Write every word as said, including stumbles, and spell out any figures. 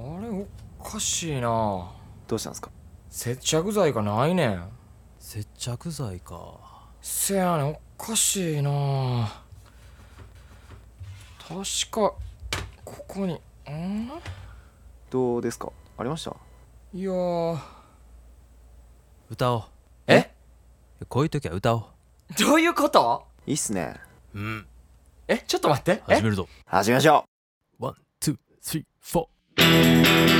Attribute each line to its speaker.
Speaker 1: あれおかしいな。
Speaker 2: どうしたんですか？
Speaker 1: 接着剤がないねん。
Speaker 3: 接着剤か。
Speaker 1: せやねん、おかしいな。確かここにん
Speaker 2: どうですか？ありました？
Speaker 1: いやー。
Speaker 3: 歌おう。
Speaker 1: え
Speaker 3: こういう時は歌おう。
Speaker 1: どういうこと？
Speaker 2: いいっすね。
Speaker 3: うん。
Speaker 1: えちょっと待って。
Speaker 3: 始めるぞ。
Speaker 2: 始めましょう。
Speaker 3: ワン、ツー、スリー、フォー。